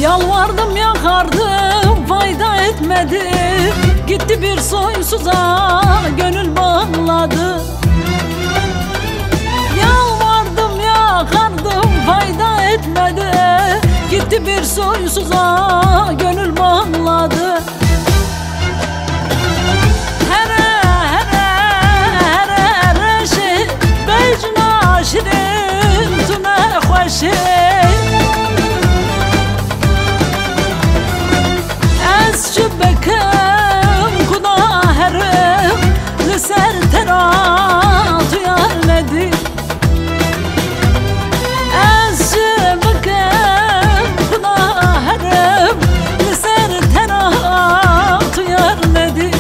Yalvardım yakardım fayda etmedi. Gitti bir soysuza gönül bağladı. Yalvardım yakardım fayda etmedi. Gitti bir soysuza gönül bağladı. Here here here şey bejna şirin tune hoşe. Ez şu bekem kuda herim liser terat yar nedir. Ez şu bekem kuda herim liser terat yar nedir.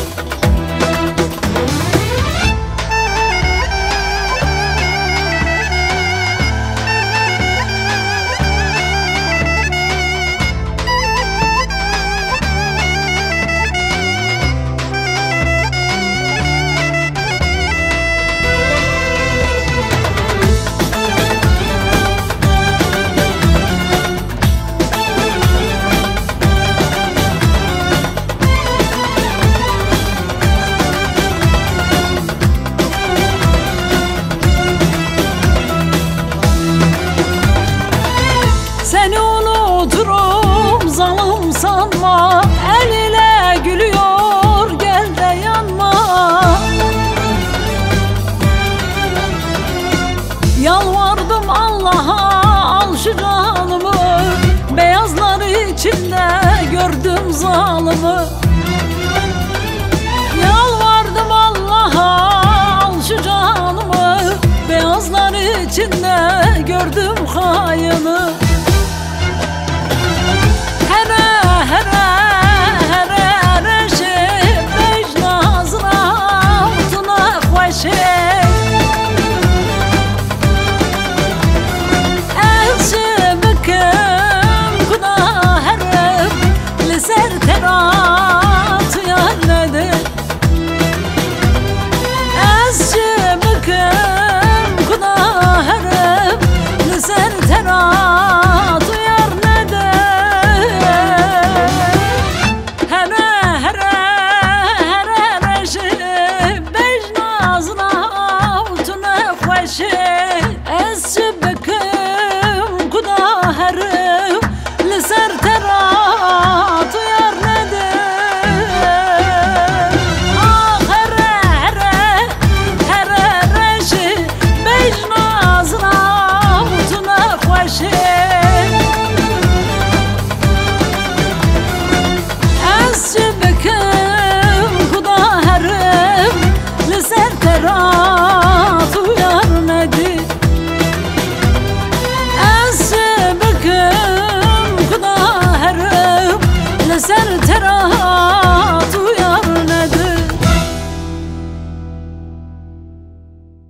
Seni unuturum zalim sanma. El ile gülüyor gel de yanma. Yalvardım Allah'a al şu canımı. Beyazlar içinde gördüm zalımı. Yalvardım Allah'a al şu canımı. Beyazlar içinde gördüm haini.